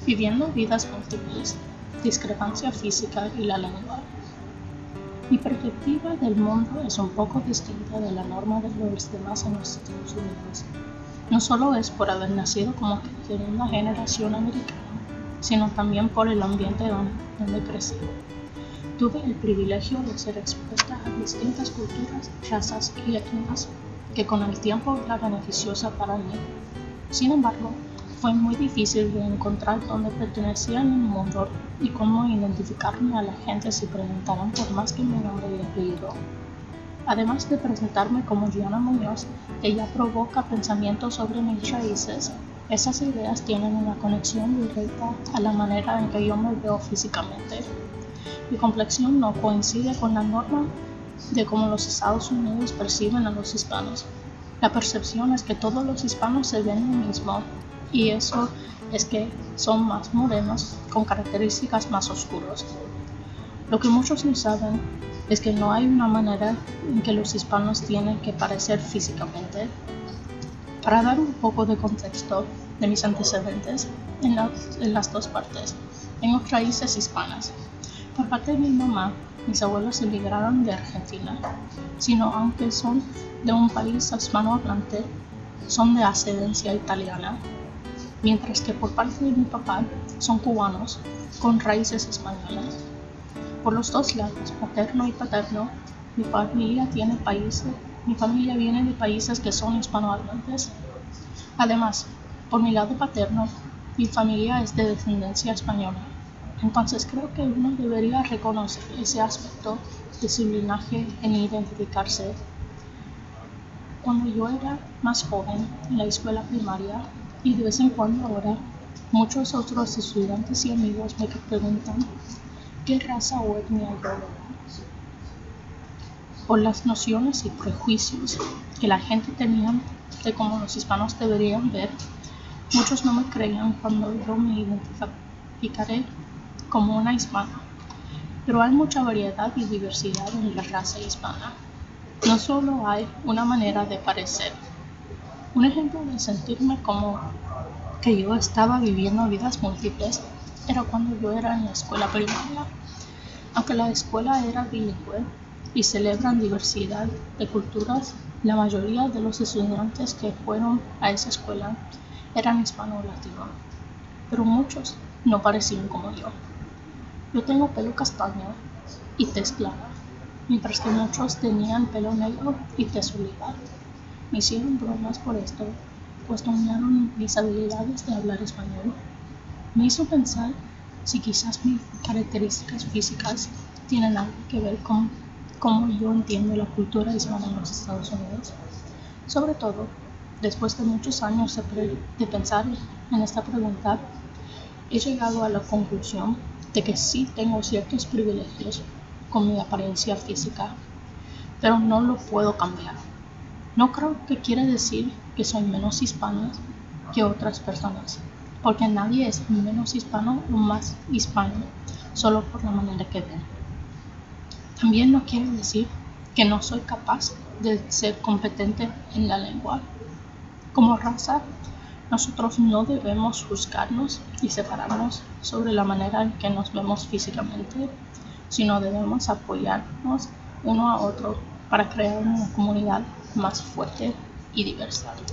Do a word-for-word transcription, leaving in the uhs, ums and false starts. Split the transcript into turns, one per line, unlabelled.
viviendo vidas múltiples, discrepancia física y la lengua. Mi perspectiva del mundo es un poco distinta de la norma de los demás en los Estados Unidos. No solo es por haber nacido como segunda generación americana, sino también por el ambiente donde crecí. Tuve el privilegio de ser expuesta a distintas culturas, razas y etnias que con el tiempo era beneficiosa para mí. Sin embargo, fue muy difícil de encontrar dónde pertenecía en el mundo y cómo identificarme a la gente si preguntaban por más que mi nombre y apellido. Además de presentarme como Gianna Muñoz, que ya provoca pensamientos sobre mis raíces, esas ideas tienen una conexión directa a la manera en que yo me veo físicamente. Mi complexión no coincide con la norma de cómo los Estados Unidos perciben a los hispanos. La percepción es que todos los hispanos se ven lo mismo, y eso es que son más morenos con características más oscuras. Lo que muchos no saben es que no hay una manera en que los hispanos tienen que parecer físicamente. Para dar un poco de contexto de mis antecedentes en, la, en las dos partes, tengo raíces hispanas. Por parte de mi mamá, mis abuelos emigraron de Argentina, sino aunque son de un país hispanohablante, son de ascendencia italiana, mientras que por parte de mi papá son cubanos con raíces españolas. Por los dos lados, paterno y paterno, mi familia tiene países, mi familia viene de países que son hispanohablantes. Además, por mi lado paterno, mi familia es de descendencia española. Entonces creo que uno debería reconocer ese aspecto de su linaje en identificarse. Cuando yo era más joven en la escuela primaria y de vez en cuando ahora, muchos otros estudiantes y amigos me preguntan qué raza o etnia yo era. Por las nociones y prejuicios que la gente tenía de cómo los hispanos deberían ver, muchos no me creían cuando yo me identificaré como una hispana, pero hay mucha variedad y diversidad en la raza hispana. No solo hay una manera de parecer. Un ejemplo de sentirme como que yo estaba viviendo vidas múltiples era cuando yo era en la escuela primaria. Aunque la escuela era bilingüe y celebran diversidad de culturas, la mayoría de los estudiantes que fueron a esa escuela eran hispano-latinos, pero muchos no parecían como yo. Yo tengo pelo castaño y tez clara, mientras que muchos tenían pelo negro y tez oliva. Me hicieron bromas por esto, cuestionaron mis habilidades de hablar español. Me hizo pensar si quizás mis características físicas tienen algo que ver con cómo yo entiendo la cultura hispana en los Estados Unidos. Sobre todo, después de muchos años de, pre- de pensar en esta pregunta, he llegado a la conclusión de que sí tengo ciertos privilegios con mi apariencia física, pero no lo puedo cambiar. No creo que quiera decir que soy menos hispana que otras personas, porque nadie es menos hispano o más hispano solo por la manera que ven. También no quiere decir que no soy capaz de ser competente en la lengua. Como raza, nosotros no debemos juzgarnos y separarnos sobre la manera en que nos vemos físicamente, sino debemos apoyarnos uno a otro para crear una comunidad más fuerte y diversa.